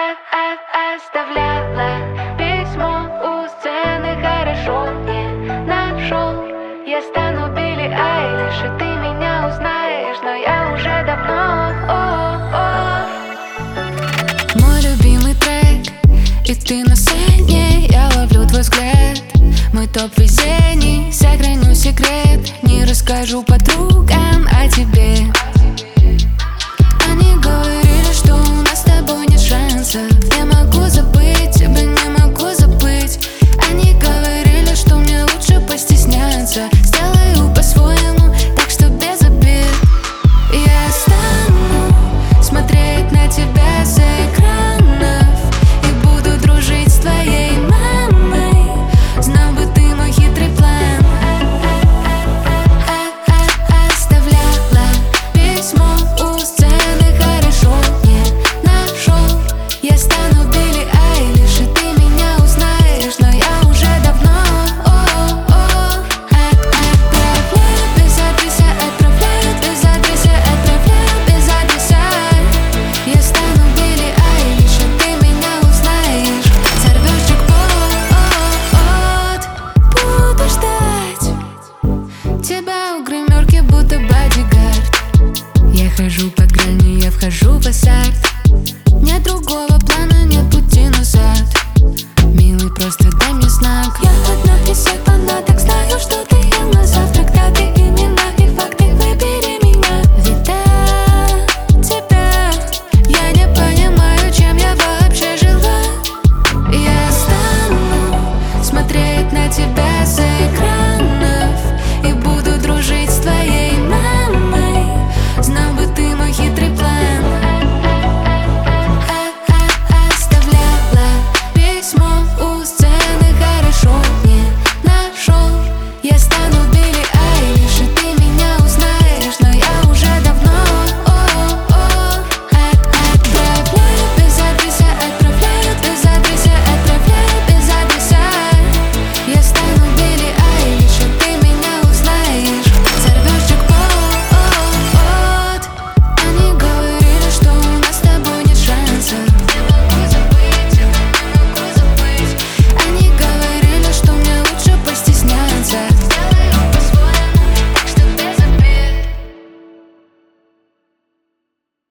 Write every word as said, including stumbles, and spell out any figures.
Оставляла письмо у сцены, хорошо не нашел. Я стану Билли Айлиш, и ты меня узнаешь, но я уже давно. Мой любимый трек, и ты на сцене, я ловлю твой взгляд. Мой топ везений, сохраню секрет, не расскажу подругам о тебе. Они говорили, что у нас с тобой нет шансов. Я могу забыть, тебя не могу забыть. Они говорили, что мне лучше постесняться. Сделаю по-своему, так что без обид. Я стану смотреть на тебя с экранов и буду дружить с твоей мамой. Знал бы ты мой хитрый план. Оставляла письмо у сцены, хорошо не нашел. Я стану Билли Айлиш, и ты меня узнаешь, но я уже давно. Отправляю без адреса, отправляю без адреса, отправляю без адреса. Я стану Билли Айлиш, и ты меня узнаешь. Сорвешь джекпот. Буду ждать тебя у гримерки, будто бодигард. Я хожу по грани, я вхожу в азарт. Нет другого